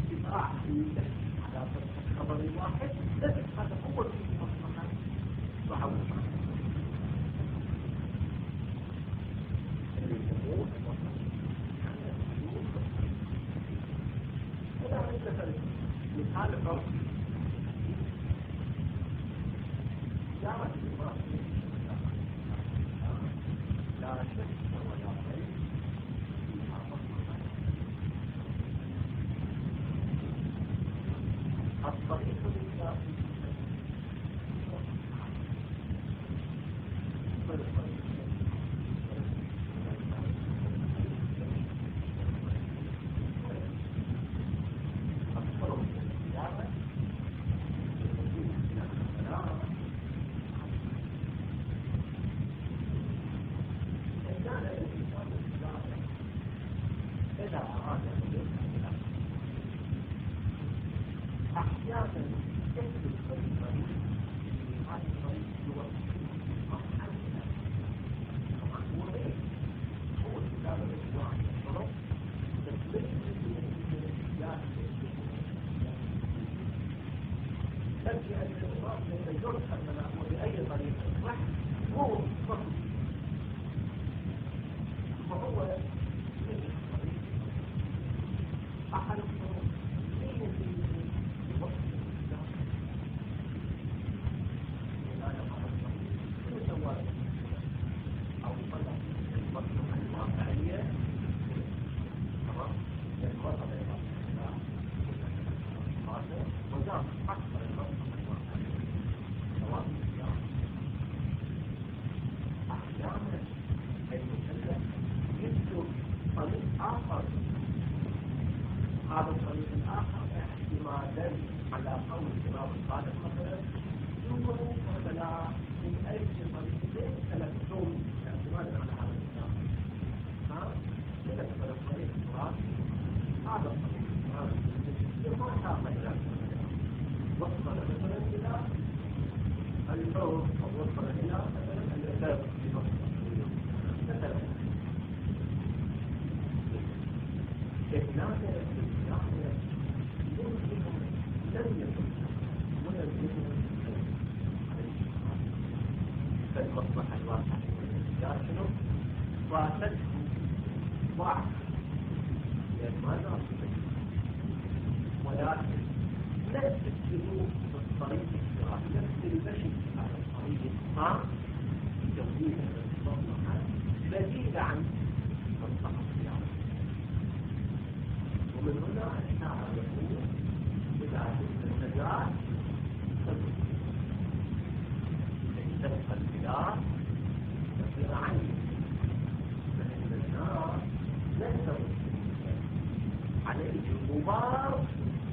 الاتباع على الخبر الواحد لازم هذا هو المصلحة وعوض هذا الفرق لا شك ولا ريب الطريق للكافي هذا الطريق الآخر احتمالا على قول الإمام الصادق مثلا يوجد مثلا من أي طريق تلكتم احتمالا على هذا الكلام تلكتم الطريق التراثي هذا الطريق التراثي ما تعمل وصل مثلا إلى الفوز أو وصل إلى مثلا الأساس مثلا هناك فالمصلحة الواقعة شنو؟ واسده واحد لأن ما نعرف ولكن نفس السلوك بالطريق الشرعي نفس المشي على الطريق الصعب لتوجيه المصلحة بديلة عن مصلحة الشرعي ومن هنا الشاعر يقول إذا كنت النجاة تبقى البلاد تصير عني فإن النار لن تموت عليه الغبار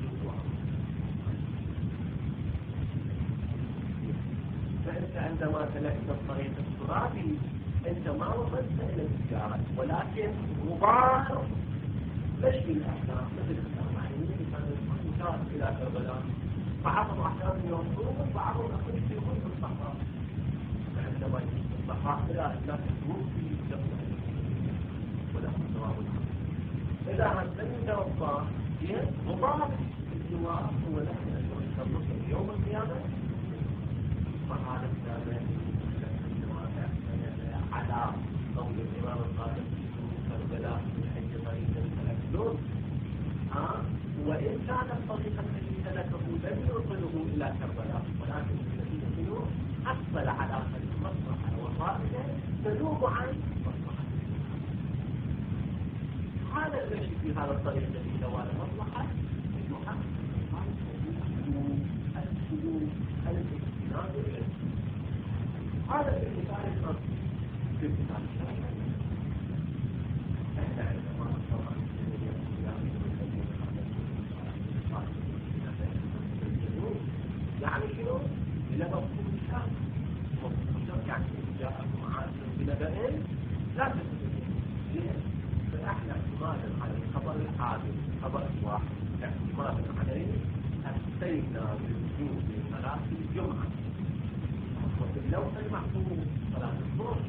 فأنت عندما سلكت الطريق الصراطي أنت ما وصلت إلى التجارة ولكن غبار مشي الأحلام مثل الأحلام كان إلى كربلاء بعضهم أحيانا يوصلون بعضهم أخذ في كل الصحراء فعندما الصحراء لا تكون في جبل ولا مستوى إذا لم يتوفى غبار الجوار هو نحن نشرب يوم القيامة فهذا السابع على قول الإمام الصادق كربلاء من حج طريق الفلكلون وإن كان الطريق الذي سلكه لم يوصله إلى كربلاء ولكن الذي حصل على المصلحة وفائدة تذوب عن المصلحة هذا المشي في هذا الطريق الذي نوال المصلحة يحقق السلوك الاجتناب العلم هذا في مثال الأرض في مثال الشرعي احنا عندما طبعا يعني شنو؟ بلغة الشام يعني جاءكم عاصم بنبأ لا تستطيع فإحنا اعتمادا على الخبر الحادث خبر واحد اعتمادا عليه أتينا بالوجود لصلاة الجمعة وفي اللوح المحفوظ صلاة الظهر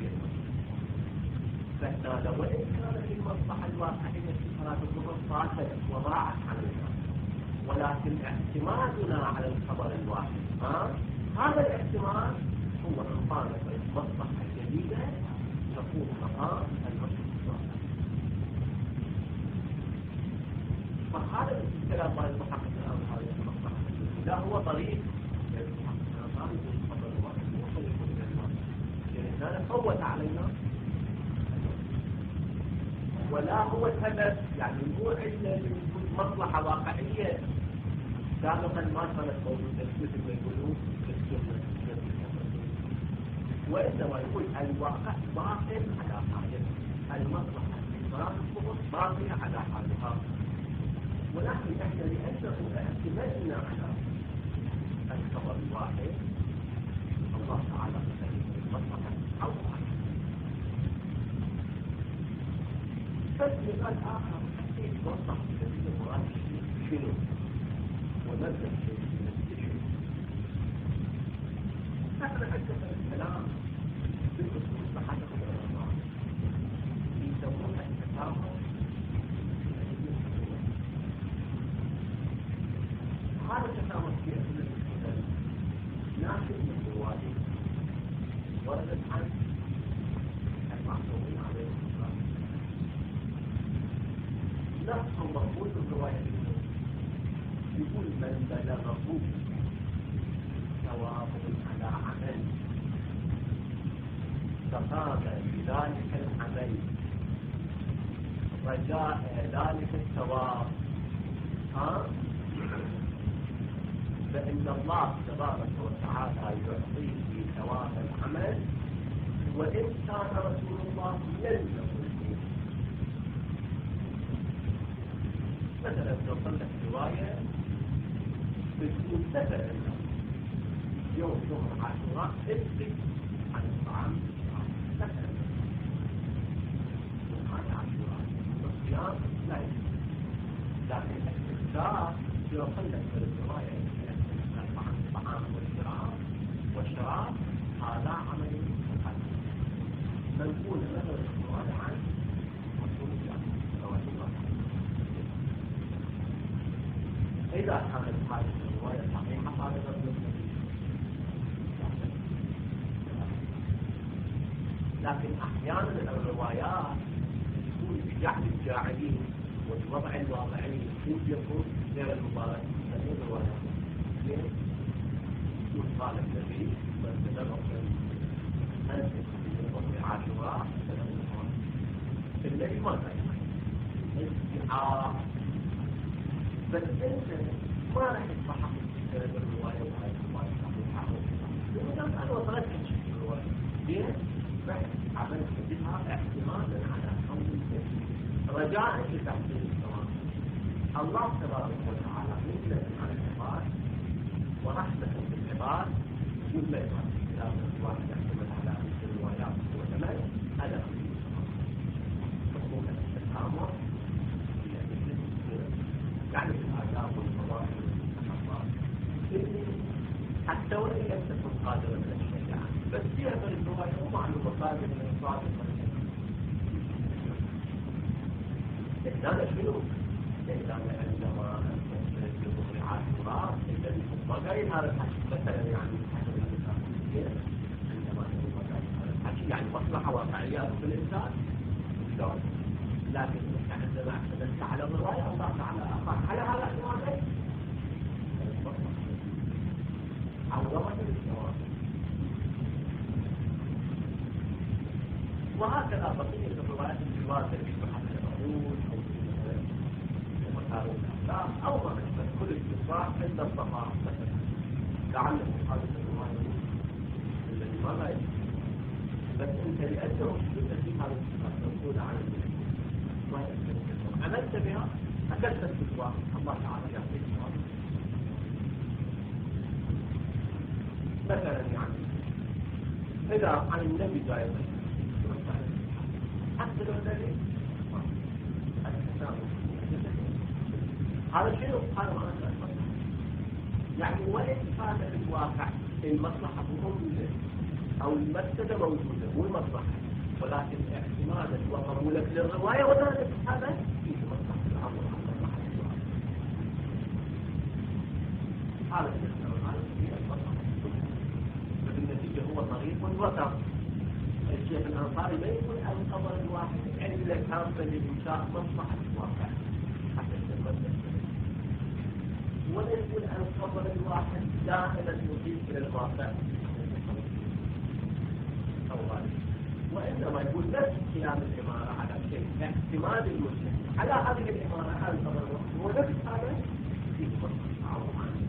فإحنا لو إن كانت المصلحة الواقعية في صلاة الظهر فاتت وضاعت علينا ولكن اعتمادنا على الخبر الواحد هذا الاعتماد هو إقامة المصلحة الجديدة تقوم مقام المصلحة الواحد. فهذا الكلام مال المحقق الآن هذه المصلحة الجديدة هو طريق المحقق الآن الخبر الواحد مو طريق الإمام، لأن هذا فوت علينا ولا هو سبب، يعني مو عندنا مصلحة واقعية سابقا ما كانت موجودة مثل ما يقولون في السنة، وإنما يقول الواقع باقي على حاله، المصلحة باقية على حالها، ولكن احنا لأنه اعتمدنا على الخبر الواحد الله تعالى يسلم المصلحة أو فالمثال آخر حتى يوضح في المراد شنو ونبدأ شيء من الشيء. نحن حدث الكلام بالأصول صحة العلماء يسمونها التفاهم. هذا التفاهم في أصول الكتاب ناشئ من الواجب وردت عن المعصومين عليه الصلاة نفس مقبول الرواية يقول من بلغه ثواب على عمل فقام بذلك العمل رجاء ذلك الثواب فإن الله تبارك وتعالى يعطيه ثواب العمل وإن كان رسول الله يلزم الدين. مثلا لو قلت رواية بتكون سفر يوم عاشوراء ابتك عن الطعام سفر وهذا عاشوراء الصيام لا يجب، لكن الاستفسار لو قلت الرواية عن الطعام والشراب هذا عمل مقدس منقول له الرواية عن رسول الله صلى الله عليه وسلم. إذا كانت هذه الرواية صحيحة هذا غير مستفيد، لكن أحيانا الروايات تكون بجعل الجاعلين والوضع الواقعي يكون غير المبارك من الروايات. ليه؟ يقول قال النبي فاستدروا أنت في عاشوراء النبي ما قال استعارة، بس انت ما راح تصحح الروايه وهاي الروايه صحيحه لانه انا وصلت لك الروايه ليه؟ راح عملت بها اعتمادا على قول النبي رجاء لتحصيل الثواب. الله تبارك وتعالى يملك على العباد ورحمه بالعباد يملك على الكتاب الواحد يعتمد على الروايات والعمل هذا حكم التكامل يعني الآداب والمظاهر والمحافظات حتى وإن لم تكن قادرة على الشريعة بس فيها من الرواية ومعلومة قادرة من الصادق هذا شنو؟ لأن عندما تجد عاشوراء الذي ما قايل هذا الحكي مثلا يعني عندما تكون هذا الحكي يعني مصلحة واقعية في الإنسان شلون؟ لكن عندما اعتمدت على الرواية الله تعالى أخاك على هذا الرواية عوضت الجواب. وهكذا بقية الروايات الجواز بحسب العقول أو مكارم الأخلاق أو ما أشبه كل الإصلاح إلا الصفاء مثلا لعله هذه الرواية الذي ما لا يجب بس أنت لأنه شفت في هذا الصفات موجودة على النبي عملت بها أكلت الفتوى الله تعالى يعطيك الصواب. مثلا يعني إذا عن النبي دائما حتى لو النبي هذا شيء هذا ما يعني وإن كان في الواقع المصلحة موجودة أو المفسدة موجودة والمصلحة ولكن اعتمادك وقبولك للرواية وذلك هذا فيه مصلحة الأمر عن مصلحة الرواية. هذا فبالنتيجة هو طريق وسط. الشيخ الأنصاري لا يقول الخبر الواحد إلا كان لإنشاء مصلحة الواقع حتى يتبدل، ولا يقول الخبر الواحد دائما يضيف إلى الواقع أو غالب، وإنما يقول نفس قيام الإمارة على شيء اعتماد المسلم على هذه الإمارة على الخبر الواحد هو نفس هذا في مصلحة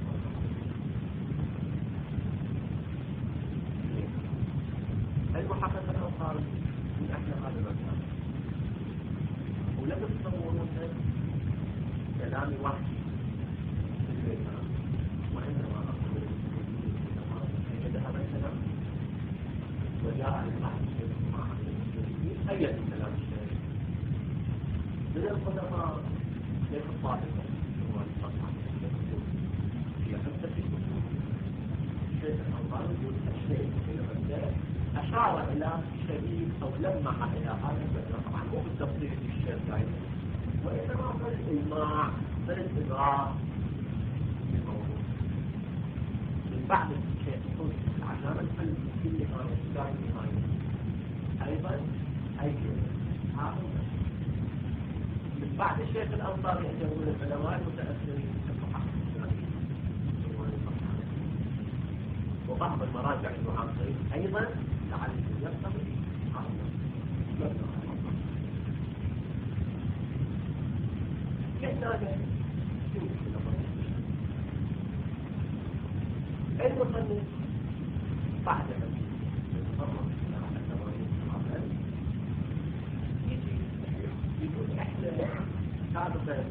المحقق الأنصاري من أحلى هذا المكان ولا تتصورون كلام وحي في البيتان، وإنما أقول إذا ذهب الكلام وجاء البحث مع المسلمين أي كلام الشيخ من القدماء شيخ الطائفة هو الصفحة هي خمسة في الشيخ الأنصاري يقول الشيخ إلى مبدأ أشار إلى شديد أو لمح إلى هذا المبدأ، طبعا مو بالتفصيل في الشيخ وإنما بالإجماع بالإدراك للموضوع من بعد الشيخ يقول عشان الفن في النهاية في النهاية أيضا أي هذا من بعد الشيخ الأنصاري يقول العلماء المتأثرين وبعض المراجع المعاصرين أيضا لعله يرتبط المصنف بعد يقول احنا سابقا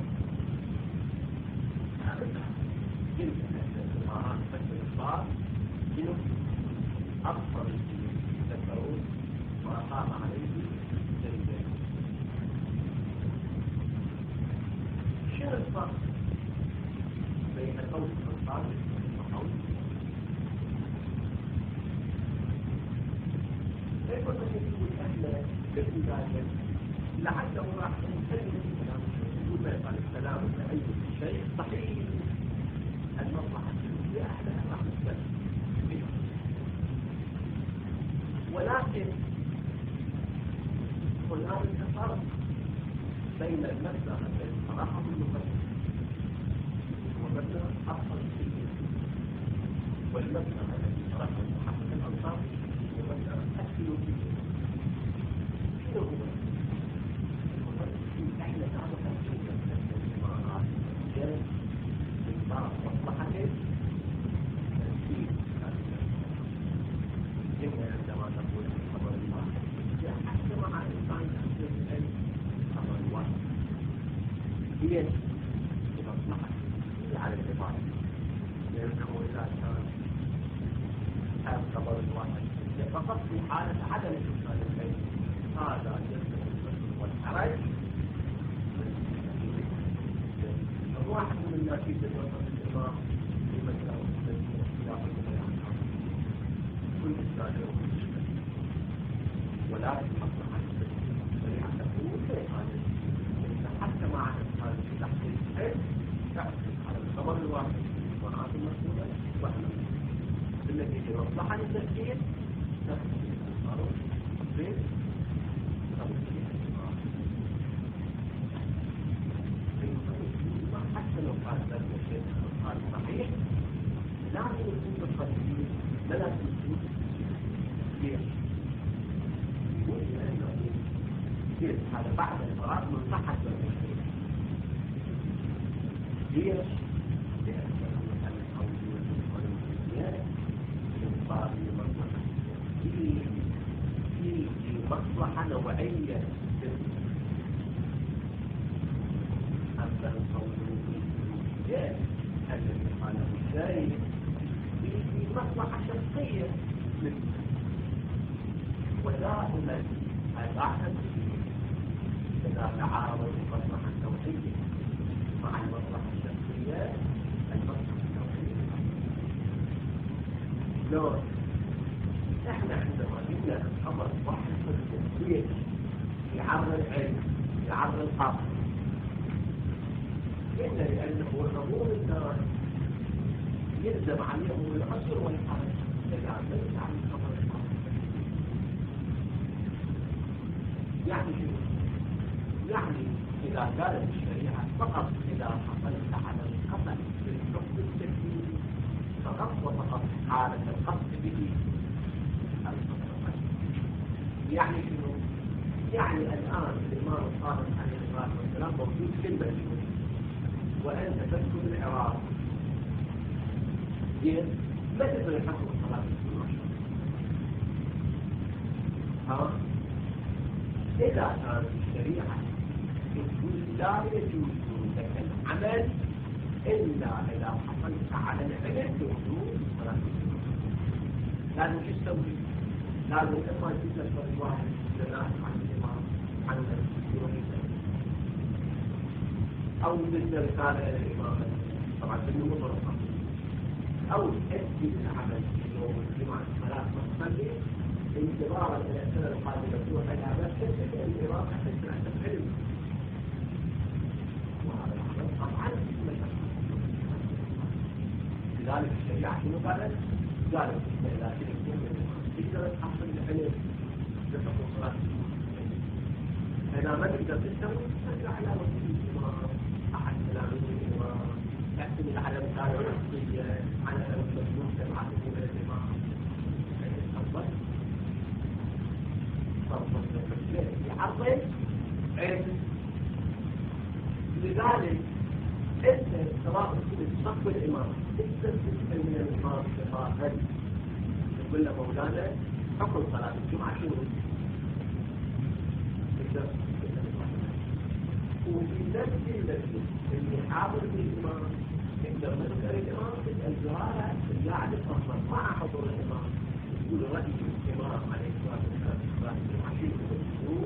جلسة الإمارات فتح الإخبار شنو أكثر تذكرون وأقام عليه جريدين. شنو الفرق بين قول الأنصاري وقول يقول يقول احنا بالبداية لعله راح نتكلم الكلام يقول ما الكلام لأي شيء صحيح المصلحة هي أحلى راح نتكلم، ولكن هناك فرق بين المبدأ الذي صراحة المقدم ومبدأ أفضل فيه، والمبدأ الذي صراحة المحقق الأنصاري ومبدأ السلوكي. شنو هو؟ احنا نعرف السلوكية من الإمارات جاء من بعض مصلحته عندما نقول الخبر الواحد حتى مع الإنسان يحصل الخبر الواحد هي مصلحة على العبادة، لأنه إذا كان الخبر الواحد فقط في حالة عدم الإنسان البيت هذا يصبح الرسل والحرج. الواحد من الناس يتوقف الإمام في مسألة اختلاف البيان كل إنسان له مشكلة، ولكن مصلحة الشريعة تقول كيف هذا حتى مع الإنسان في تحقيق الحلم تعرف على الخبر الواحد وعاد المسؤولة وحنا بالنتيجة مصلحة للتفكير تفكير الأنصار في توجيه الإمام حتى لو كان ذلك الشيء صحيح لازم يكون بالتفكير لا تكون ليش؟ يقول لأنه ليش؟ هذا بعد الفراغ من صحة المشكلة. ليش؟ لأنه الأولوية والمسؤوليات ينبغي لمصلحة في مصلحة نوعية أما الأولويات التي قاله الشيخ في مصلحة شخصية منه، ودائما البحث إذا تعارض المصلحة النوعية مع المصلحة الشخصية المصلحة النوعية لو احنا عندما جبنا الخبر واحد في التسويق في عبر العلم في عبر القصر إلا لأنه عموم الناس يلزم عليهم العسر والحرج ليس عن الخبر الواحد. يعني شنو؟ يعني إذا قالت الشريعة فقط إذا حصلت على القطع في الحكم التكليفي فقط وفقط حالة القصد به القطع. يعني شنو؟ يعني الآن الإمام الصادق عليه الصلاة والسلام موجود في المدينة وأنت تسكن العراق. زين؟ ما تقدر يحكم الصلاة في المشروع. ها؟ إذا كانت الشريعة لا يجوز لك العمل إلا إذا حصلت على العلم بحدود الصلاة. لازم شو تسوي؟ لازم إما تجيب لك فرد واحد جناح عن الإمام عن الرئيس أو تنزل رسالة إلى الإمام طبعا بالنمط الخاص أو تأدي العمل في يوم الجمعة الصلاة تصلي انتظارا إلى السنة القادمة تروح إلى بس تبدأ الإمام حتى تنعتم علم. طبعا لذلك الشريعة شنو قالت؟ قالت إذا تقدر تحصل العلم تتقوا صلاة إذا ما تقدر تستوي ترجع على وسيلة الإمام أحد تلاميذ الإمام تعتمد على مسائل الشخصية على المسلوك المعلومة من الإمام يعرض علم. لذلك انت سواء كنت تصف الامام تقدر تسال من الامام شفاهه تقول له مولانا حكم صلاه الجمعه شنو؟ تقدر وفي نفس المسجد اللي حاضر فيه الامام تقدر تسال الامام تسال زهاره القاعده تصمت مع حضور الامام تقول راي الامام عليه الصلاه والسلام صلاه الجمعه شنو؟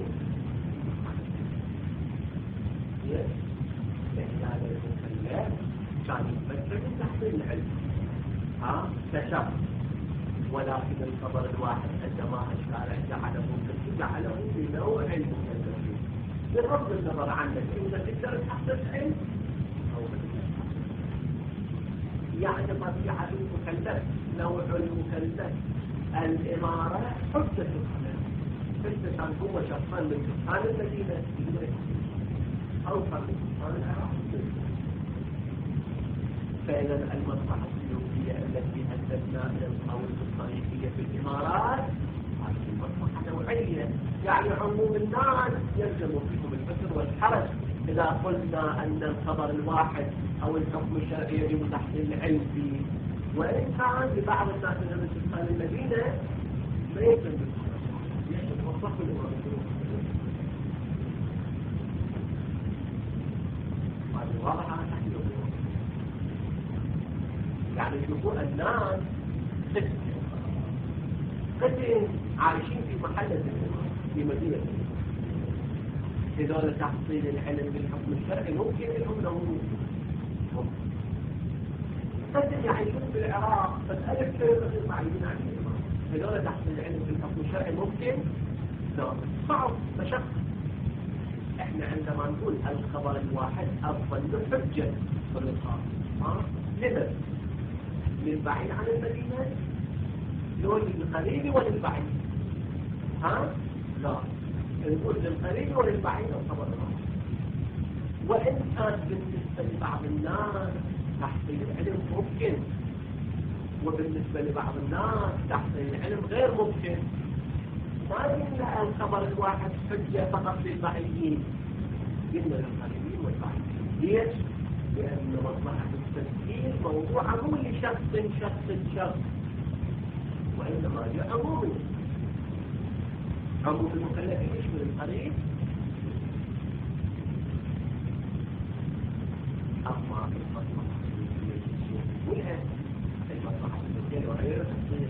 هذا المكلف كان يفكر من تحصيل العلم كشخص، ولكن الخبر الواحد عندما الشارع جعله جعله بنوع المكلفين بغض النظر عنك إذا تقدر تحصل علم أو يعني طبيعة المكلف نوع المكلف الإمارة حجة الخلق حجة عن هو شخصا من سكان المدينة أوصل لسلطان العراق. فإذا المصلحة السلوكية التي أدتنا إلى القول الصريحية في الإمارات هذه المصلحة نوعية، يعني عموم الناس يلزم فيهم الفكر والحرج إذا قلنا أن الخبر الواحد أو الحكم الشرعي يجب تحصيل العلم فيه، وإن كان لبعض الناس من سكان المدينة ما يلزم بالحرج يجب وصف الإمارات. واضح على تحديد يعني يشوفون الناس قد عايشين في محلة في مدينة هذول تحصيل العلم بالحكم الشرعي ممكن لهم له قد يعيشون في العراق بس ألف كيلومتر بعيدين عن الإمام هذول تحصيل العلم بالحكم الشرعي ممكن؟ لا صعب مشقة. احنا عندما نقول الخبر الواحد افضل حجة في الخاص لمن؟ للبعيد عن المدينة لو للقريب وللبعيد لا نقول للقريب وللبعيد الخبر الواحد. وإن كان بالنسبة لبعض الناس تحصيل العلم ممكن وبالنسبة لبعض الناس تحصيل العلم غير ممكن ما قلنا الخبر الواحد حجة فقط للبعيدين قلنا للقريبين والبعيدين. ليش؟ لأن مصلحة التسجيل موضوع مو لشخص وإنما لعموم عموم المكلفين يشمل القريب. أما المصلحة التسجيل المصلحة التسجيل وغير التسجيل.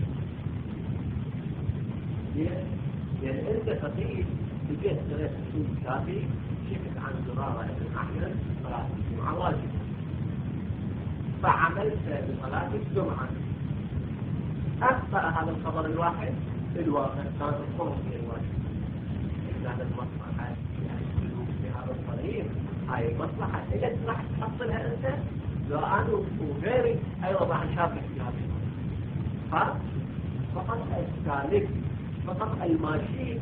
ليش؟ لأن أنت فقير بجهة ثلاث سنين كافي شفت عن زرارة ابن أحمد صلاة الجمعة واجبة فعملت بصلاة الجمعة أخطأ هذا الخبر الواحد في الواقع كان الخروج في الواجب. هذا المصلحة يعني السلوك في هذا الطريق هاي المصلحة إذا راح تحصلها أنت أنا وغيري أيضا راح نشارك في هذه فقط السالك فقط الماشي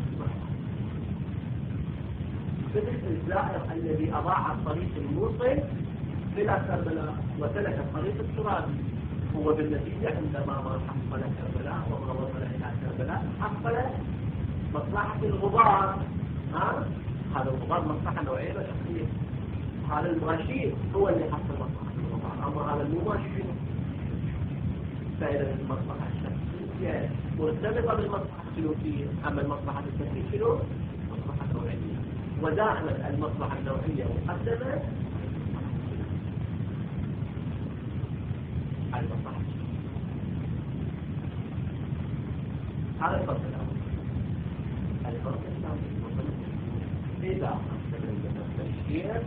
مثل الزائر الذي أضاع الطريق الموصل إلى كربلاء وسلك الطريق الترابي هو بالنتيجة عندما ما حصل كربلاء وما وصل إلى كربلاء حصل مصلحة الغبار. هذا الغبار مصلحة نوعية وشخصية. هذا الماشي هو اللي حصل مصلحة الغبار، أما هذا مو ماشي. فإذا المصلحة الشخصية مرتبطة بالمصلحة السلوكية، أما المصلحة السلوكية شنو؟ مصلحة نوعية، ودائما المصلحة النوعية مقدمة على المصلحة. هذا الفرق الأول. الفرق الثاني إذا أخذنا التشريع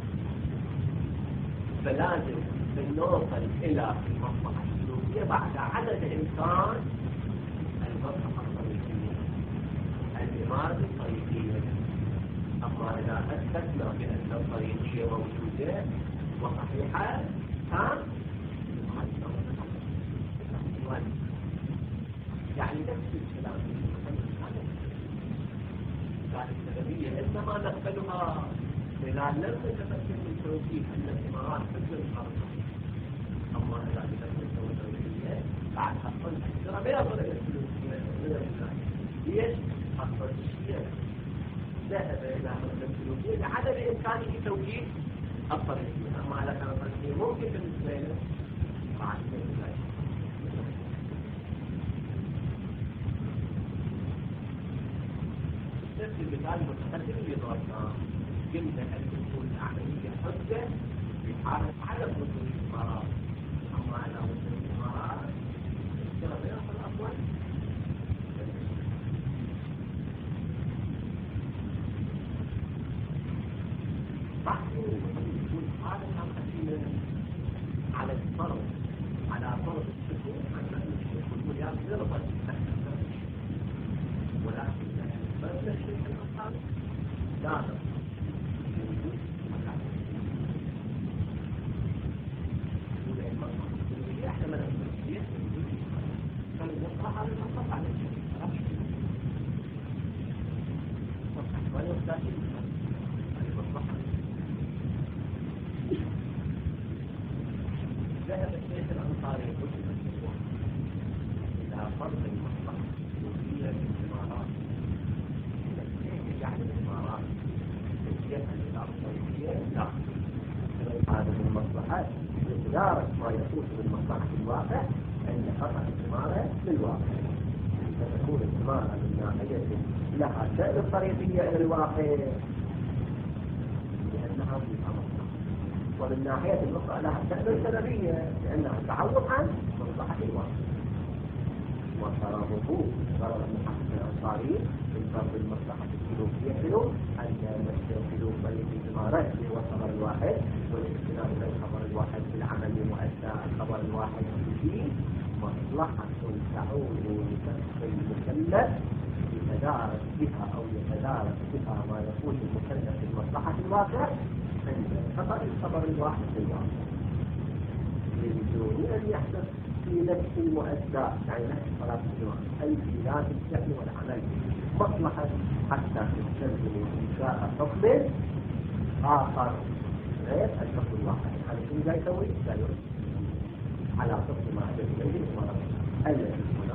فلازم نوصل إلى المصلحة السلوكية بعد عدد إمكان المصلحة الطريقية، الإرادة الطريقية. أما إذا أثبتنا بأن الطريقية موجودة وصحيحة يعني نفس الكلام السلبية إنما نقبلها إذا لم نتفكر من توجيه أن الإمارات تقبل الخارطة. أما إذا تفكر من توجيه بعد حصل ترى ما يصل إلى السلوكية. ليش؟ حصل الشيء ذهب إلى السلوكية لعدم إمكانه توجيه الطريقية. أما إذا كان الطريقية ممكن بالنسبة له بعد ذلك نفس المثال المتقدم اللي ضربناه قلنا أن تكون العملية حجة في حالة عدم وجود الإمارات. أما على وجود الإمارات ترى بياخذ الأفضل. بعد يكون هذا الحقيقة على الفرض على فرض السكون عن أن السكون يرضى ولكن فلا شيء في الأصحاب لا يوجد مكان ولأن المصطلح يحتمل المسؤولية فالمصطلح على المصطلح على الشيء ولا يحتاج المصطلح. ذهب الشيخ الأنصاري يقول إلى فرض المصطلح السلوكية في الإمارات يعني الإمارات تجيئة للأرضية لا. هذا من المصلحات إدارة ما يفوت بالمصلحة الواقع أن خطأ الإمارة للواقع. فتكون الإمارة من ناحية لها شأن الطريقية إلى الواقع لأنها فيها مصلحة، ومن ناحية الأخرى لها شأن السببية لأنها تعوض عن مصلحة الواقع. وشرابه شراب المحقق الأنصاري من فرض المصلحة السلوكية حلو أن نستخدم طريق الإمارات هو الخبر الواحد والاستناد إلى الخبر الواحد في العمل مؤدى الخبر الواحد فيه مصلحة تعود لشخص المكلف يتدارك بها أو يتدارك بها ما يكون المكلف في مصلحة الواقع عند خطأ الخبر الواحد في الواقع بدون أن يحدث في نفس المؤدى يعني نفس صلاة الجمعة أي في ذات الفعل والعمل مصلحة حتى تستلزم إنشاء حكم آخر غير الحكم الواحد. هذا شو جاي يسوي؟ جاي يرد على حكم ما أدرك إليه المرض الذي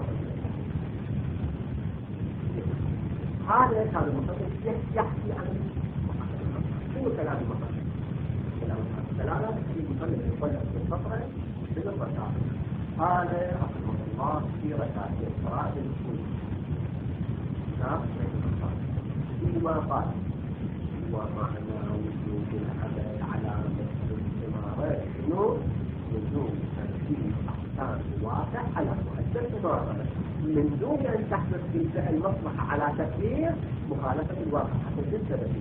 هذا كان المصنف يحكي عن شنو كلام المصنف؟ كلام في المصنف يقول في الفقرة بالركعة هذا رحمه الله في ركعة القراءة الأصول نعم فيما قال ومعنى وجود العمل على الاستمرار شنو؟ وجود تنفيذ أحكام الواقع على مؤثر الإمارة من دون أن تحدث في المصلحة على تكليف مخالفة الواقع حتى السبب.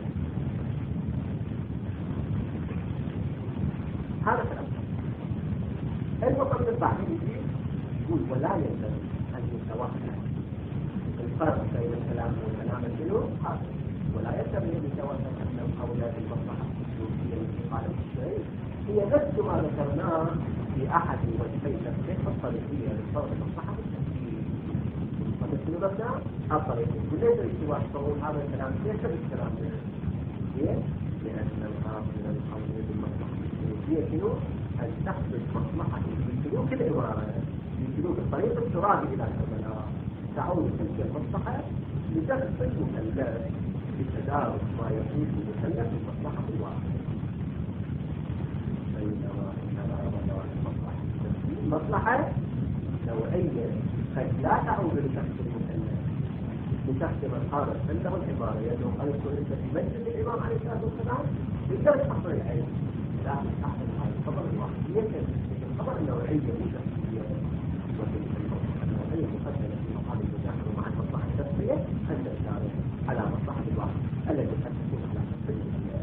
هذا كلام المصنف بعد يقول ولا يلزم أن يتوقع الفرق بين الكلام والكلام شنو؟ هذا ولا يلزم أن يتوسط أن أولاد المصلحة السلوكية التي قالت الشيء هي نفس ما ذكرناه في أحد وجهي تفسير الطريقية للفرق المصلحة التفكير. فمثل مبدأ الطريقية وليس الاستواء الصور هذا الكلام ليس بالكلام ليه؟ لأن الغرض من القول بالمصلحة السلوكية شنو؟ أن تحدث مصلحة في سلوك الإمارة في سلوك الطريق الترابي إلى كربلاء تعود تلك المصلحة لدخل المكلف بتدارك ما يفيد المكلف بمصلحة الواقع. بينما المصلحة التفكير مصلحة نوعية قد لا تعود لشخص المكلف لشخص من قامت عنده العبارة يدعو أن يكون أنت في مجلس الإمام عليه الصلاة والسلام يقدر تحصل العلم لكن تحصل هذا الخبر الواقعية الخبر النوعية مو شخصية النوعية مقدمة في مقام التداخل مع المصلحة الشخصية أن تشارك على مصلحة الواقع التي قد تكون على شخصية.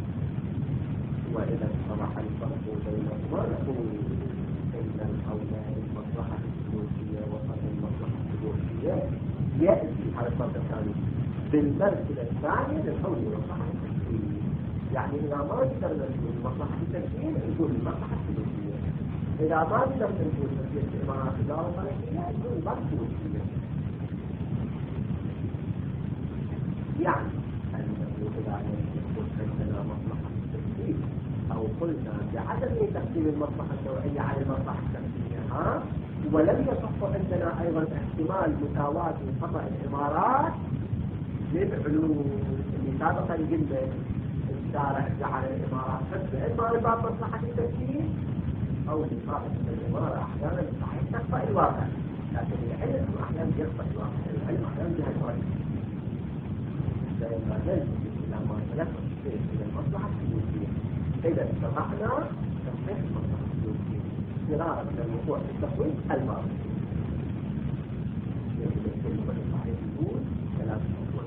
وإذا صرح الفرق بينهما نقول إن الأولى المصلحة السلوكية وقد المصلحة السلوكية يأتي على الفرق الثاني بالمرتبة الثانية للقول والمصلحة التفكيرية. يعني إذا ما قدرنا نقول المصلحة التفكيرية نقول المصلحة السلوكية. إذا ما قدرنا نقول مسيرة الإمارات الدولة الملكية نقول المصلحة السلوكية. يعني أنه إذا يكون عندنا مصلحة التفكير أو قلنا بعدم تقديم المصلحة النوعية على المصلحة التفكيرية ولم يصح عندنا أيضا احتمال مساواة خطأ الإمارات للعلوم اللي سابقا قلنا الشارع جعل الإمارات حتى إما لباب مصلحة التفكير أو لصالح الإمارة أحيانا صحيح تخطأ الواقع لكن العلم أحيانا يخطأ الواقع العلم أحيانا جهة الواقع لأن ذلك إلى ما تلقى الشيء إلى المصلحة السلوكية. إذا استطعنا تصحيح المصلحة السلوكية فرارا من الوقوع في التقويم الماضي. يجب الكلمة الصحيح يقول كلام الوقوع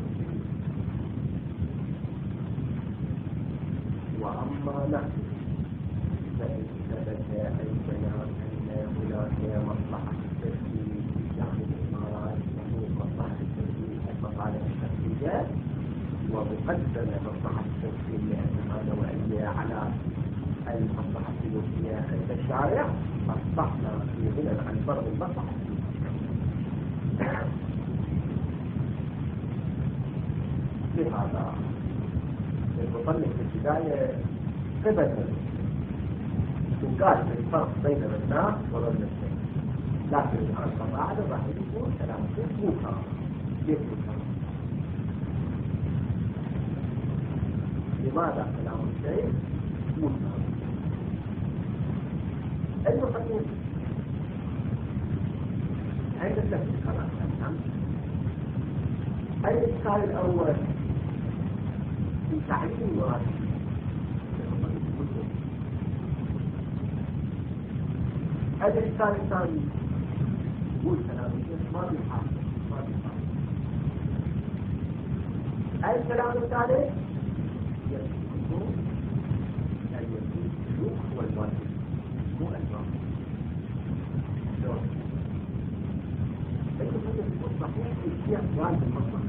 وأما نحن فإن ثبت عندنا أن هناك مصلحة التسليم يعني الإمارات وهو مصلحة التسليم المصالح الشخصية ومقدمة مصلحة التسليم لأنها نوعية على المصلحة السلوكية عند الشارع أصبحنا في غنى عن فرض المصلحة السلوكية. لهذا المصنف في البداية ثبت وقال الفرق بين الناس وبين الشيء لكن الآن فبعد راح يكون كلام مو كامل. ليش مو كامل؟ لماذا كلام الشيء مو كامل؟ المصنف عند الإشكال الإشكال الأول في تعليم المراد الإشكال الثاني يقول كلام الشيخ ما بيحاول الكلام الثالث يقول أن يكون السلوك هو الواجب مو الواجب. صحيح الشيخ واجب مطلق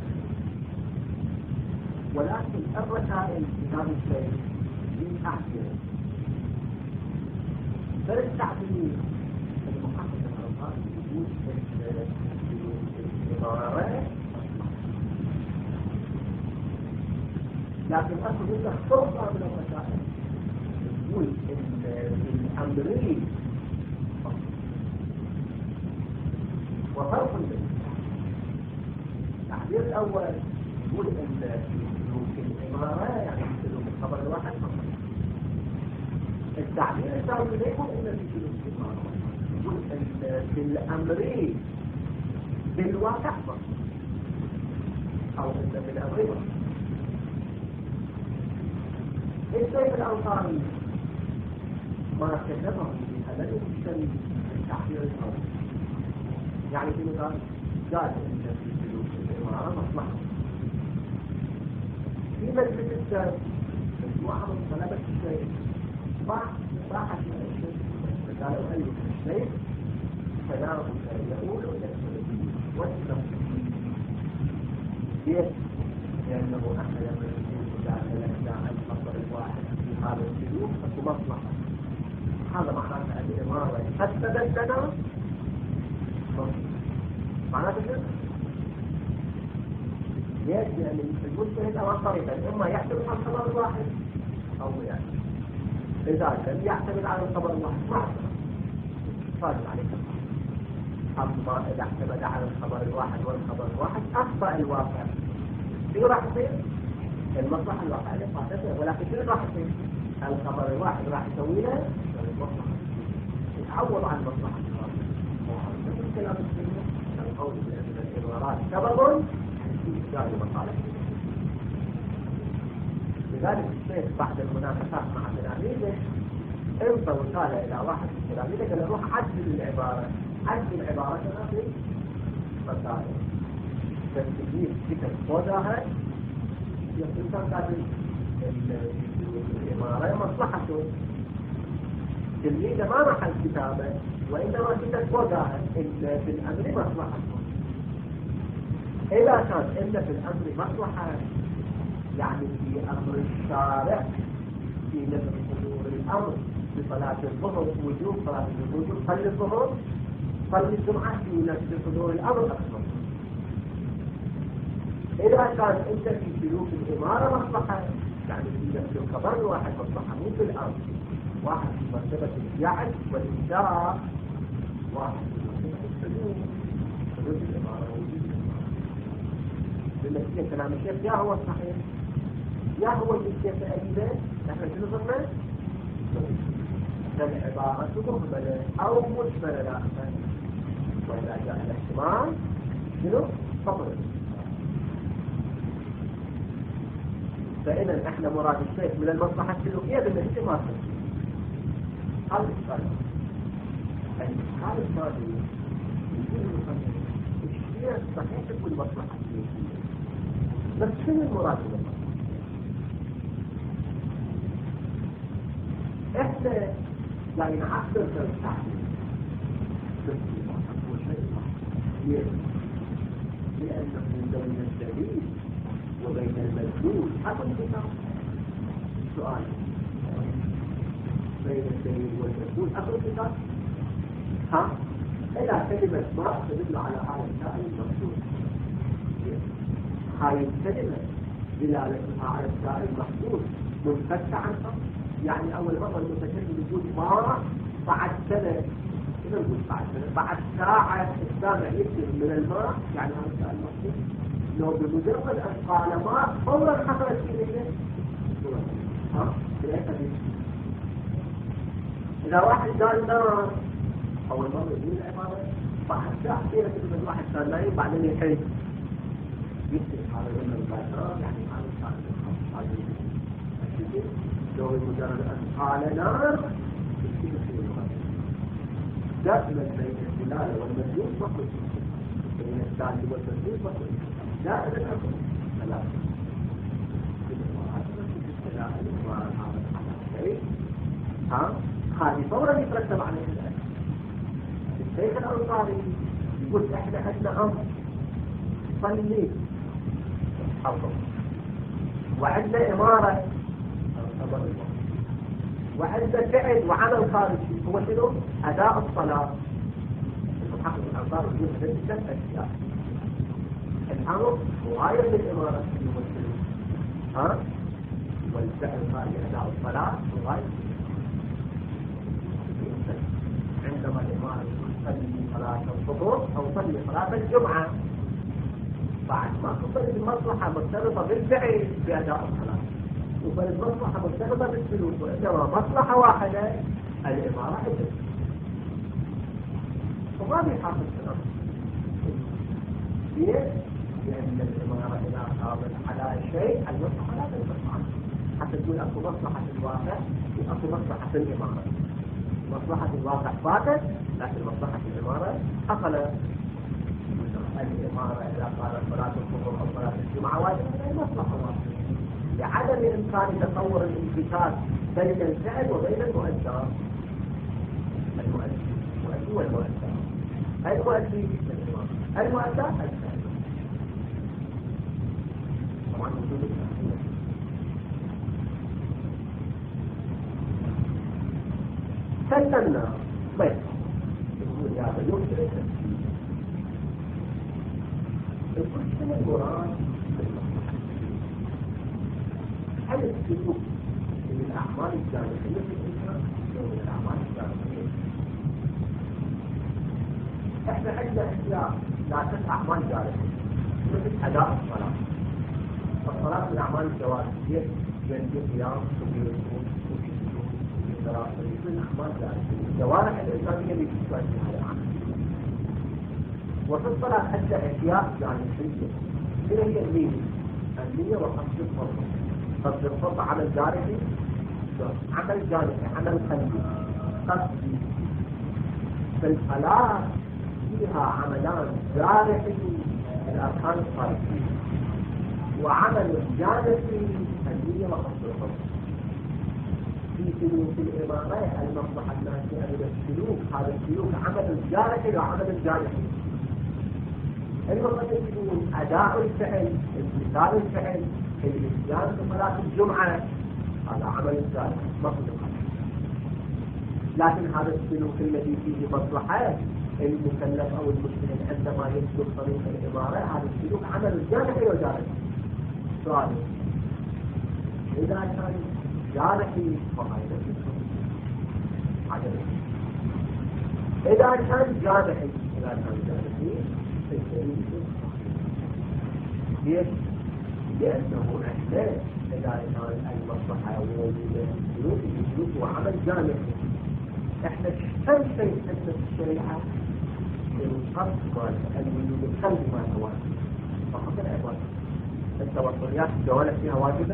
ولكن الرسائل في هذا الشيء من أعجل فالتعبير المحقق الأرقام يقول الإمارة لكن أصل إذا فرصة من الرسائل يقول الأمرين وفرق بين التعبير الأول يقول أن سلوك الإمارة يعني سلوك الخبر الواحد فقط. التعبير الثاني لا يقول أن في سلوك الإمارة يقول أن في الأمرين بالواقع فقط أو أن في الأمرين الشيخ الأنصاري ما كتبه في هذا التعبير الأول يعني في مثال قال أن في سلوك الإمارة مصلحة في مجلس الشاب مجموعة من طلبة الشيخ باحث من الشيخ فقالوا أيها الشيخ كلامك يقول إلى السلوكية والتفكير ليش؟ لأنه أحد مصلحة. هذا معناته أن الإمارة فسدت لنا معناته كده. ليش؟ لأن المجتهد أمام طريقين، إما يعتمد على الخبر الواحد أو يعني إذا لم يعتمد على الخبر الواحد ما صادق عليك. أما إذا اعتمد على الخبر الواحد والخبر الواحد أخطأ الواقع. شو راح يصير؟ المصلحة الواقعية قاعدة، ولكن شو راح يصير؟ الخبر الواحد راح يسوي له المصلحة، يتعوض عن المصلحة الواقعية. مثل كلام السنة القول بأن الإمارات سبب في إيجاد مصالح. لذلك الشيخ بعد المناقشات مع تلاميذه انطى وقال إلى واحد من تلاميذه قال روح عدل العبارة، عدل عبارتنا في مسائل تسجيل كتاب فوقها يصير كان الإمارة مصلحته. تلميذه ما راح الكتابة وإنما كتاب فوقها في الأمر مصلحته. إذا كان إلا في الأمر مصلحة يعني في أمر الشارع في نفس حضور الأمر بصلاة الظهر وجوب صلاة الوجوب صلي الظهر صلي الجمعة في نفس حضور الأمر أكثر. إذا كان أنت في سلوك الإمارة مصلحة يعني في نفس الخبر الواحد مصلحة مو في الأمر، واحد في مرتبة الجعل والإنشاء، واحد في مرتبة السلوك سلوك الإمارة وجود الإمارة. بالنتيجة كلام الشيخ يا هو الصحيح يا هو اللي الشيخ أيضا نحن شنو ضمن؟ العبارة مهملة أو مجملة لا أفهم، وإذا جاء الاحتمال شنو؟ صبر. فإذا احنا مراد الشيخ من المصلحة السلوكية بالنتيجة ما تنسي. هذا السؤال. الإشكال الثاني يقول المصنف الشيء صحيح تكون مصلحة السلوكية، بس شنو المراد منه؟ احنا يعني نعبر بالتعبير لأنه بين الدليل وبين المدلول هذا الكتاب. سؤال بين الدليل والمدلول أخر الكتاب إذا كلمة ما تدل على هذا السائل المقصود، هاي الكلمة دلالتها على السائل المقصود منفكة عنها. يعني أول مرة المتكلم يقول ما بعد سنة، إذا نقول بعد سنة بعد ساعة السامع يكتب من الماء، يعني هذا السائل المقصود. لو بمجرد أن قال ما فورا حصلت في ذهنه إذا واحد قال نار أول مرة يقول العبارة بعد ساعة كثيرة كتب الواحد كان نايم بعدين يحيي يكتب هذا من البشر يعني هذا السائل المقصود. لو بمجرد أن قال نار يصير في الغد دائما بين الدلالة والمدلول فقط، بين الدلالة والمدلول فقط دائما أقول ثلاثة هذه فورا يترتب عليه الآن. الشيخ الأنصاري يقول إحنا عندنا أمر صلي الظهر وعندنا إمارة وعندنا فعل وعمل خارجي هو شنو؟ أداء الصلاة. المحقق الأنصاري يقول هذه ثلاث أشياء: الأمر مغاير للإمارة الممثلة والفعل الخارجي أداء الصلاة مغاير. عندما الإمارة تصلي صلاة الظهر أو تصلي صلاة الجمعة بعد ما تصلي المصلحة مرتبطة بالفعل بأداء الصلاة وفالمصلحة مرتبطة بالسلوك، وإنما مصلحة واحدة الإمارة عدة وما بيحافظ الأمر. ليه؟ لأن الإمارة إذا قامت على شيء المصلحة لا تنفع عنه، حتى تقول أكو مصلحة الواقع وأكو مصلحة الإمارة. مصلحة الواقع فاتت لكن مصلحة الإمارة حصلت. الإمارة إذا قالت صلاة الظهر أو صلاة الجمعة واجبة هي مصلحة واحدة لعدم إمكان تصور الانفكاك بين الفعل وبين المؤثر. المؤثر والمؤثر المؤثر المؤثر الفعل طبعا وجود التأثير. سلمنا ما يقول هذا يمكن يقول شنو المراد هل السلوك من الأعمال الجانبية في الإنسان أو من الأعمال الجانبية؟ إحنا عندنا أشياء لا أعمال جانبية مثل أداء الصلاة. الصلاة من الأعمال الجوارحية يعني قيام كبير الصوت وفي دراسة من الأعمال جانبية. الجوارح الإنسانية اللي تشتغل في هذا العمل. وفي الصلاة حتى أشياء جانبية. هنا هي النية وقصد الفرض. قصد الفرض عمل جانبي، عمل جانبي، عمل قلبي، قصدي. في الصلاة فيها عملان جارحي الأركان الخارجية وعمل جانبي النية وقصد الفرض. في سلوك الإمامة المصلحة الناشئة من السلوك، هذا السلوك عمل جارحي وعمل جانبي. المقصد يقول أداء الفعل، امتثال الفعل، الإتيان في صلاة الجمعة، هذا عمل جارحي مطلق. لكن هذا السلوك الذي فيه مصلحة المكلف أو المسلم عندما يسلك طريق الإمارة، هذا السلوك عمل جارحي وجارحي. سؤال: إذا كان جارحي فهذا عدم. إذا كان جارحي ليش؟ لأنه إحنا إذا كان المصلحة ووجود السلوك وعمل جانبي، إحنا كم شيء حتى في الشريعة القصد الوجود القلبي ما هو فقط العبادة. التوصليات الجوالة فيها واجبة،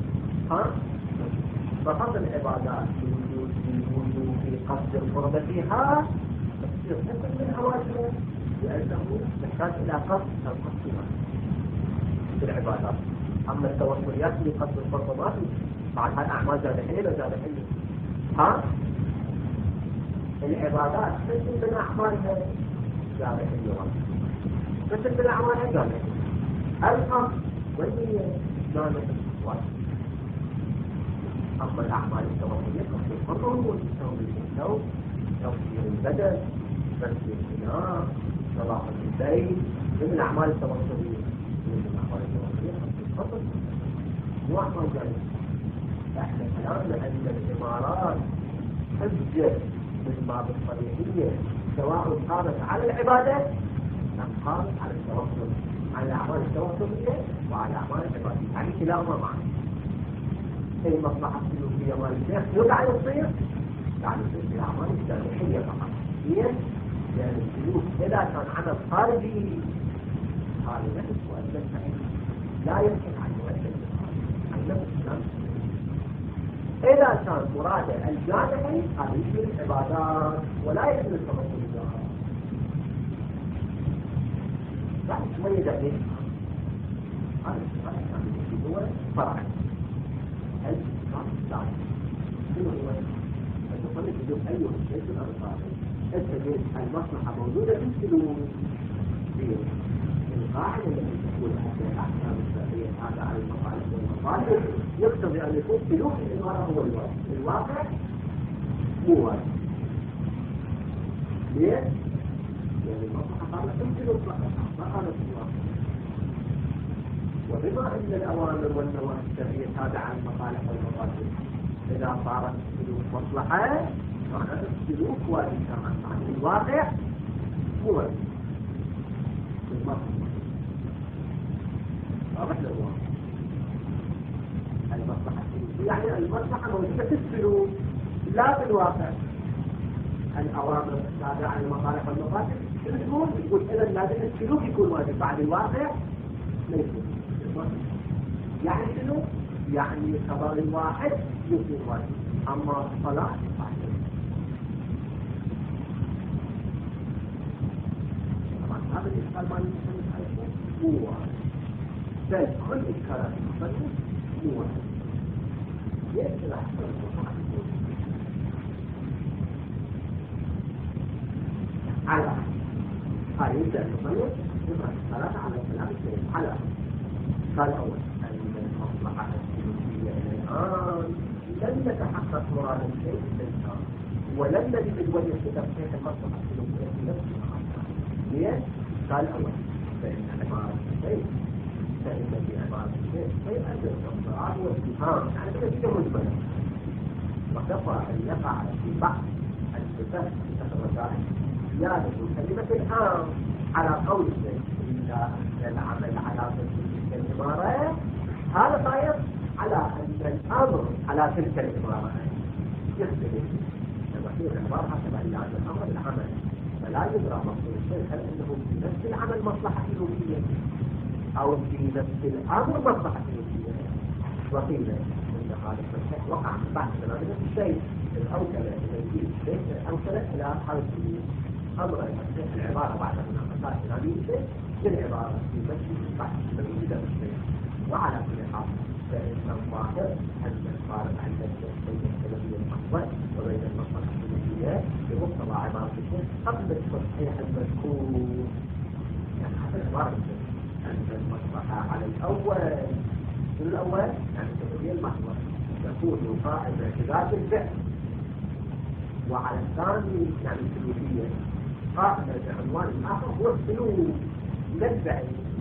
فقط العبادات الوجود في قصد القربة فيها تصير مثل من واجبة، لأنه يحتاج إلى قصد القصد في العبادات. أما التوصليات اللي قصد القربة ما في بعد هاي أعمال جارحية لا جارحية. العبادات مثل من أعمالها جارحية مثل من أعمالها جارحية. القصد والنية جارحية واجب. أما الأعمال التوصلية قصد القربة هو التوصيل، توصيل البدن، تسليم الإناء، صلاح البيت، من الأعمال التوصلية. من الأعمال التوصلية خطر مو أعمال جانبية. إحنا كلامنا أن الإمارات حجة من باب الصريحية، سواء قامت على العبادة أم قامت على التوصل، على الأعمال التوصلية وعلى الأعمال العبادية، يعني كلاهما معا. المصلحة السلوكية مال الشيخ يدعى يصير يعني في الأعمال الجانبية فقط. ليش؟ لأن السلوك إذا كان عمل خارجي هذا نفس وأنت لا يمكن أن يؤثر عن نفس. إذا كان مراده الجانبي هذا يشمل العبادات ولا يشمل التوصليات. بعد شوية دقيق هذا السؤال هو فرع الإسلام الثاني. شنو هو؟ التصرف بدون أي شيء من الأرقام. التجد المصلحة موجودة في السلوك القاعدة التي تقول حتى الأحكام الشرعية هذا على المصالح والمصالح يقتضي أن يكون سلوك الإمارة هو الواقع مو واجب. ليه؟ لأن المصلحة قالت السلوك ما قالت الواقع. وبما أن الأوامر والنواهي الشرعية تابعة على المصالح والمصالح، إذا صارت السلوك مصلحة معناه السلوك واجب كمان، يعني الواقع هو المصلحة. واضح للواقع المصلحة يعني المصلحة موجودة في السلوك لا في الواقع. الأوامر تابعة على المصالح والمصالح يقول إذا لازم السلوك يكون واجب، بعد الواقع لا يكون. يعني شنو؟ يعني خبر الواحد يكون واجب، أما الصلاة واجب. طبعا هذا الإشكال ما يمكن هو بل كل إشكالات المصلح هو ليس الأحسن على هاي يبدأ المصلح يبقى الصلاة على الكلام السليم على قال أول أن المصلحة السلوكية الآن لن يتحقق مراد الشيء بالإنسان، ولم نجد الوجه في تصحيح المصلحة السلوكية في نفس المقام. ليه؟ قال أول فإن عبارة الشيء فإن في عبارة الشيء شيء أجل الضرار والاتهام يعني بنتيجة مجملة، وكفى أن يقع في بعض الصفات في الرسائل زيادة كلمة الآن على قول الشيء إلا أن العمل على تلك العبارة هذا صاير على أن الأمر على تلك العبارة يختلف. في العبارة حسب إلا أن الأمر بالعمل، فلا يدرى مقصود الشيء هل أنه في نفس العمل مصلحة سلوكية أو في نفس الأمر مصلحة سلوكية. وقيل أن هذا التصحيح وقع من بعد تنازل الشيء الأوكلة إلى الشيء الأوكلة إلى هذا الشيء أمر تصحيح العبارة بعد مناقشات تنازل الشيء بالعبارة في مسجد بعد تنازل الشيء. وعلى كل حال فإن الظاهر أن الفارق عند بين السببية المحضة وبين المصلحة السلوكية بمقتضى عبارة الشيء قبل التصحيح المذكور. يعني حتى عبارة أن المصلحة على الأول يعني السببية المحضة تكون قائم باعتبار الفعل، وعلى الثاني يعني السلوكية قائم بعنوان الآخر هو السلوك لا الفعل.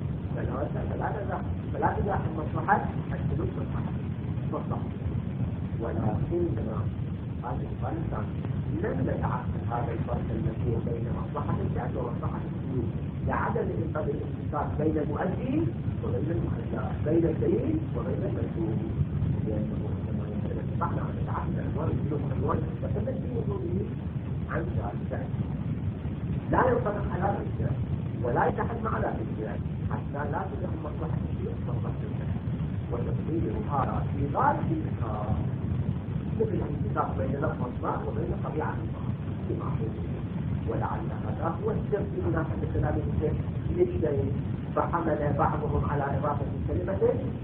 فلا تزاح المصلحة السلوك مصلحة، ولكننا هذا الفرق الثاني لم نتعقل هذا الفرق المشهور بين مصلحة الفعل ومصلحة السلوك لعدم الانفصال بين المؤدي وبين المؤدى، بين الدليل وبين المسؤول، لأنه عندما نتبعنا عن نتعقل عنوان السلوك عنوان فكمل في وجوده عن الفعل لا ينطبق على الفعل ولا يتحد على الفعل حتى لا تدخل مصلحة الشيء مصلحة الفعل، وتفصيل الآراء في غاية الإشهار مثل الاتفاق بين لفظ الصلاة وبين طبيعة الصلاة، ولعل هذا هو السر في مناسبة كلام الشيخ للشيء فحمل بعضهم على إضافة كلمة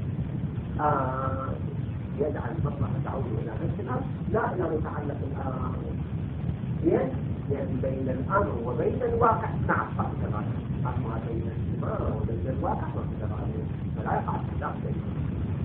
يجعل المصلحة تعود إلى نفسها لا إلى متعلق الآراء، يعني بين الأمر وبين الواقع مع الصلاة كذلك، أما بين الإمارة وبين الواقع وكذلك فلا يقع الخلاف بينهم.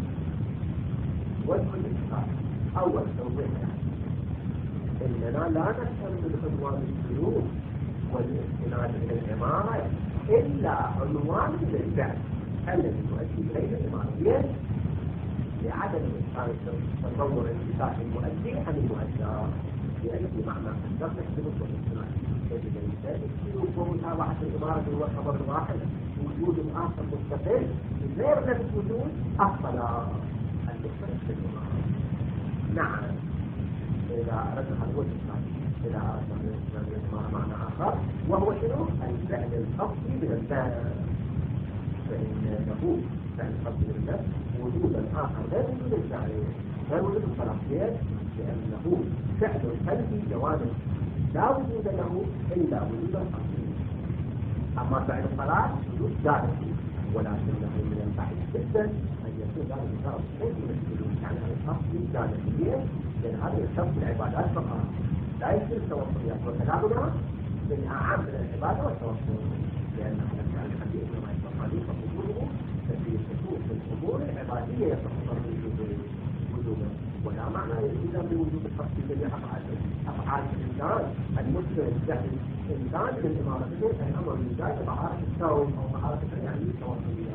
وجه الإشكال أول توضيح إننا لا نفهم بالعنوان السلوك والاستناد إلى الإمارة إلا عنوان للفعل الذي تؤدي إليه الإمارة. ليش؟ لعدم إمكان تصور انتفاع المؤدي عن المؤدى، لأن في معنى النظر يحتمل الاستناد يجب أن يكون السلوك ومتابعة الإمارة هو خبر واحد، وجود آخر مستقل غير نفس وجود الصلاة المختلف في الإمارة. نعم إذا أردنا الوجه الثاني إذا أردنا الإمارة معنى آخر وهو شنو؟ الفعل الأصلي من الفعل، فإنه فعل الأصلي من الفعل وجودا آخر غير وجود الفعل غير وجود الصلاة، لأنه فعل قلبي جوانب لا وجود له إلا وجود الأصلي. أما فعل الصلاة وجود ذاتي، ولكنه من البعيد جدا أن يكون ذلك بسبب شيء من السلوك يعني الأصلي ذاتية، لأن هذا يختص بالعبادات فقط لا يصير التوصليات، وكلامنا بالأعم من العبادة والتوصل، لأن هذا الفعل الحديث لما يتصل فقوله ففي الخصوص الأمور العبادية يتصل وجوده، ولا معنى إذا بوجود التفصيل الذي أفعال الإنسان المسلم يعني الإنسان من الإمارة الأمر من ذلك مهارة التوم أو مهارة يعني التوصلية.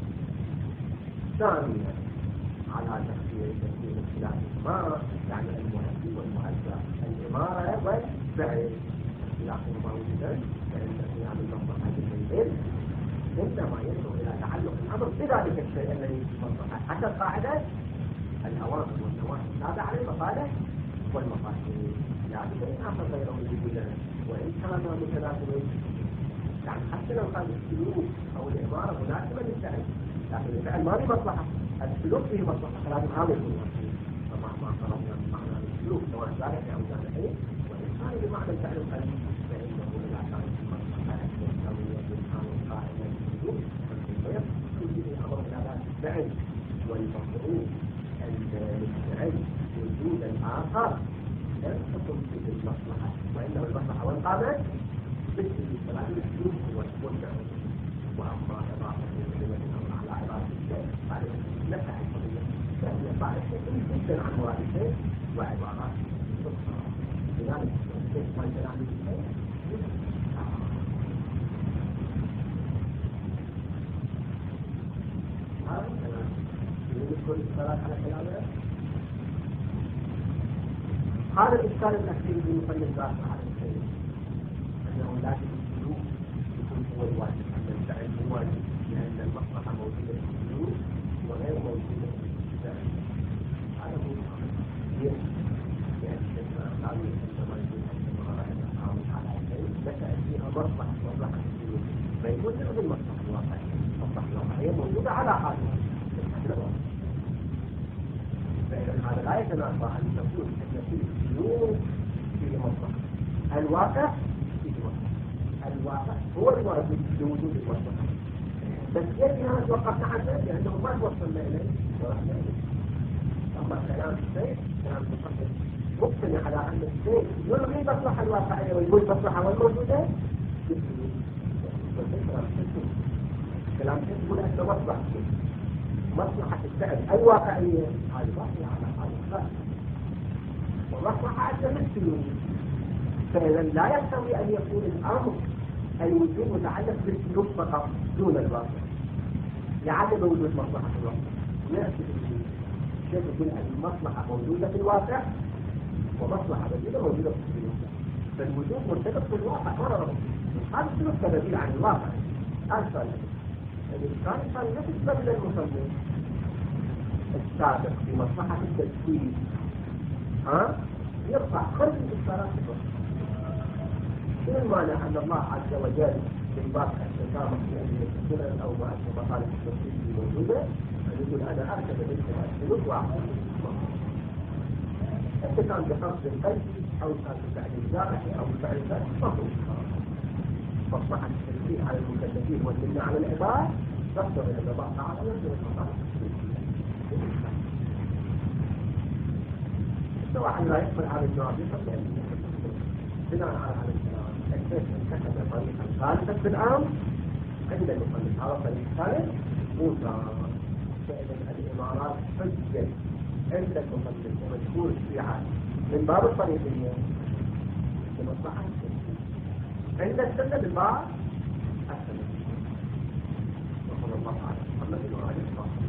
ثانيا على تفسير اختلاف الإمارة يعني المؤدي والمؤدى، الإمارة والفعل اختلافهما وجودا، فإن في هذا المنطق هذه العلم عندما يصل إلى تعلق الأمر بذلك الشيء الذي في المنطقة حتى القاعدة الأوامر والنواهي تابعة على المصالح والمفاسد، يعني شيء آخر غيره وجودا وإن كان متناسبين، يعني حتى لو كان السلوك أو الإمارة مناسبة للفعل لكن الفعل ما له مصلحة، السلوك فيه مصلحة، فلازم هذا يكون مصلحة. فمهما فرضنا معنى السلوك سواء ذلك أو ذلك وإن كان بمعنى الفعل القلبي فإنه لا كان في مصلحة السلوكية بالكامل القائمة للسلوك فيصل الأمر إلى ذلك الفعل، والمفروض أن للفعل وجودا آخر لم تكن فيه المصلحة وإنه المصلحة والقامة بالسلوك، فلازم السلوك هو الفعل. وأما إضافة الأمر على عبارة الشيء بعد نفتح القضية فإن بعض الشيء جدا عن مراد الشيء وعبارات أخرى لذلك ما كلام الشيء هذا كلام يذكر الصلاة على كلامه. هذا الإشكال الأخير في مصلي الباقي على الشيء أنه لازم السلوك يكون هو الواجب، أن الفعل هو واجب لأن المصلحة موجودة في السلوك وغير موجودة في الفعل. هذا هو لأن عندما يكون التعامل على شيء لتأتيها مصلحة السلوك ما يكون له المصلحة الواقعية. المصلحة الواقعية موجودة على حالها. هذا لا يتنافى أن تكون السلوك فيه مصلحة، الواقع فيه مصلحة، الواقع هو الواجب لوجود المصلحة. بس يجب أن توقفنا عنه لأنه ما توصلنا إليه ورحنا إليه. أما كلام الشيء كلام مصلحة مقتنع على أن الشيء يلغي المصلحة الواقعية ويقول المصلحة والموجودة كلام الشيء يقول أن مصلحة الفعل الواقعية هذه باقية على حالها والمصلحة عندنا السلوك. فإذا لا يستطيع أن يكون الأمر الوجود متعلق بالسلوك فقط دون الواقع لعدم وجود مصلحة في الواقع. نأتي الشيء يقول أن المصلحة موجودة في الواقع ومصلحة بديلة موجودة في السلوك، فالوجود مرتبط بالواقع مرة. هذا السلوك كبديل عن الواقع. أرسل الإنسان كان يتسبب للمصلي السابق في مصلحة التسكين يرفع خرج الصلاة شنو المعنى أن الله عز وجل من باب التسامح في أن السنن أو ما مصالح التسكين موجودة أن يقول أنا أركب بالسماء السلوك وأعمل أنت كان بقصد القلب أو كان بفعل الجارح أو بفعل الجارح مفهوم مصلحة التسكين على المكلفين والمنة على العباد تقدر إلى الله تعالى ينزل المصالح سواء لا يقبل على الجواب يقبل بناء على هذا الكلام الشيخ انتخب طريقا ثالثا في الامر عند المصنف. هذا الطريق الثالث موسى فإذا الامارات حجه عند المصنف ومشهور الشيعة من باب الطريقيه لمصلحه عند السنه من باب السنه. وصلى الله على محمد وعلى اله وصحبه.